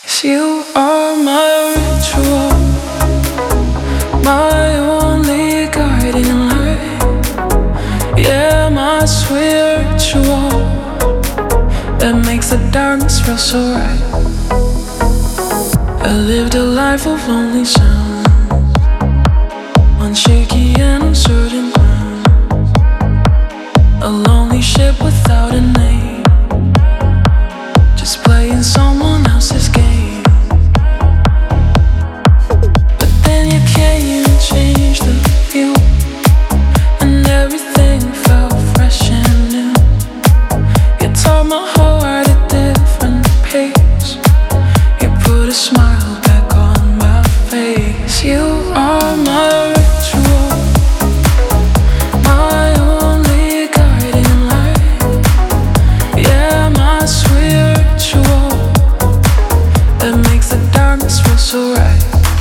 'Cause you are my ritual, my only guiding light. Yeah, my sweet ritual that makes the darkness feel so right. I lived a life of lonely sound on shaky and uncertain ground, a lonely ship without a name, just playing someone else's game. But then you came and changed the view, and everything felt fresh and new. You taught my heart a different pace. You put a smile back on my face. You are my ritual, my only guiding light. Yeah, my sweet ritual that makes the darkness feel so right.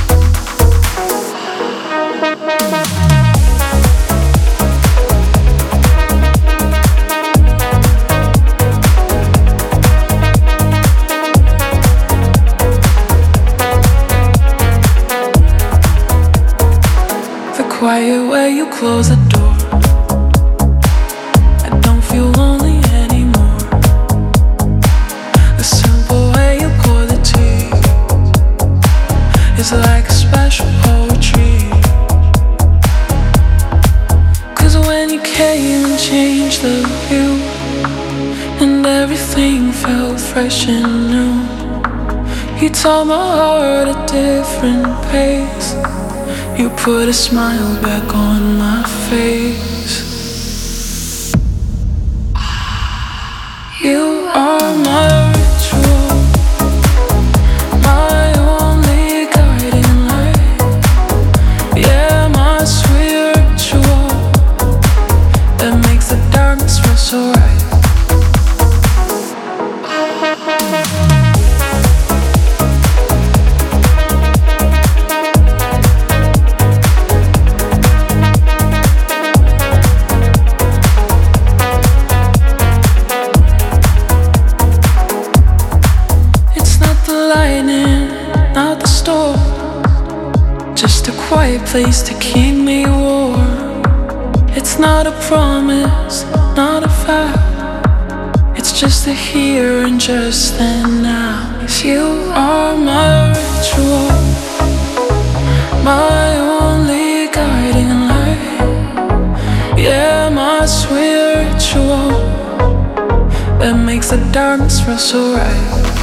The quiet way you close the door, I don't feel lonely anymore. The simple way you pour the tea is like a special poetry. 'Cause when you came and changed the view, and everything felt fresh and new, you taught my heart a different pace. You put a smile back on my face. You are my ritual, my only guiding light. Yeah, my sweet ritual that makes the darkness feel so right. Not the storm, just a quiet place to keep me warm. It's not a promise, not a vow, it's just the here and just the now. 'Cause you are my ritual, my only guiding light. Yeah, my sweet ritual that makes the darkness feel so right.